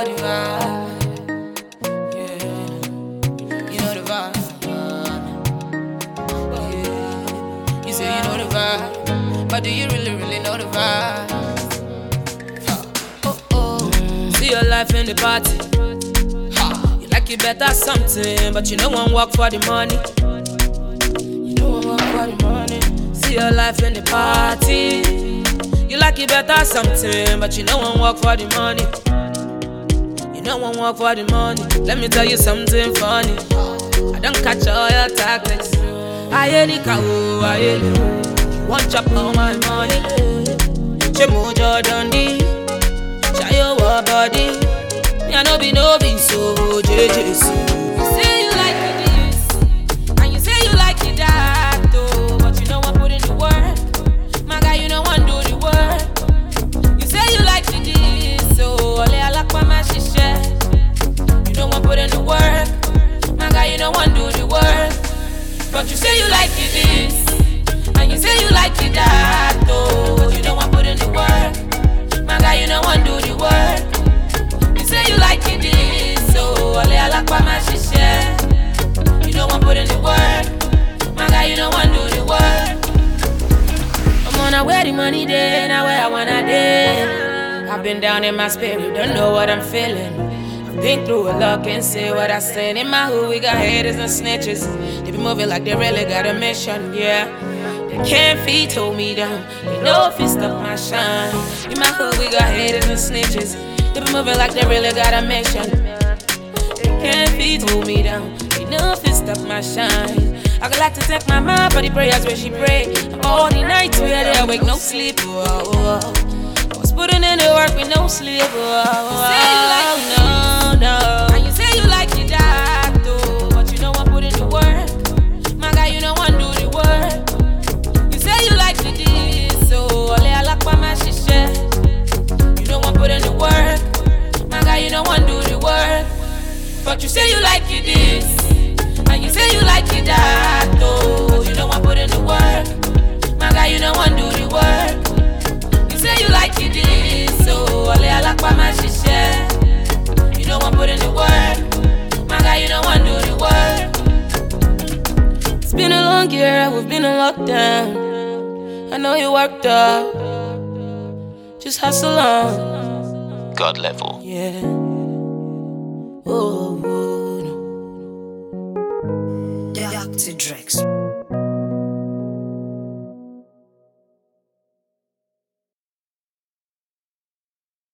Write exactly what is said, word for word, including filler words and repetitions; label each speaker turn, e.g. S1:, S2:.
S1: the vibe. Yeah, you know the vibe. Yeah, you say you know the vibe, but do you really, really know the vibe? Oh oh, see your life in the party. You like it better something, but you don't want to work for the money. You don't want to work for the money. See your life in the party. You like it better something, but you don't want to work for the money. You don't want to work for the money. Let me tell you something funny. I don't catch all your tactics. I hear the cow, I hear you. You want chop all my money. Chemojo Dundee, try your body. Me I no be no be so J J C. You say you like it this, and you say you like it that, though, but you don't want to put in the work. My guy, you don't want to do the work. You say you like it this, so ole alakwa ma shishe. You don't want to put in the work. My guy, you don't want to do the work. But you say you like it this, and you say you like it that, though, but you don't want to put in the work. My guy, you don't want to do the work. You say you like it this, so ole alakwa ma shishe. You don't want to put in the work. My guy, you don't want to do the work. I'm on a where the money day, now where I wanna day. I've been down in my spirit, don't know what I'm feeling. I've been through a lot, can't say what I said. In my hood, we got haters and snitches. They be moving like they really got a mission, yeah. They can't feed, hold me down. They know if it stop my shine. In my hood, we got haters and snitches. They be moving like they really got a mission. They can't feed, hold me down. They know if it stop my shine. I could like to take my mom for the prayers where she pray. All the nights we had there, wake no sleep. Oh, oh, oh. I was putting in the work with no sleep. Oh, oh, say you like it, no, no. And you say you like it that, though, but you don't want to put in the work. My guy, you don't want to do the work. You say you like it this, so ole alakwa ma shishe. You don't want to put in the work. My guy, you don't want to do the work. But you say you like it this, and you say you like it that, though, you don't want to put in the work. My guy, you don't want to do the work. You say you like it this, so ole alakwa ma shishe. You don't want to put in the work. My guy, you don't want to do the work. It's been a long year, we've been in lockdown. I know you worked up, just hustle on.
S2: God level.
S1: Yeah. Oh, oh, no.
S3: Doctor Drex.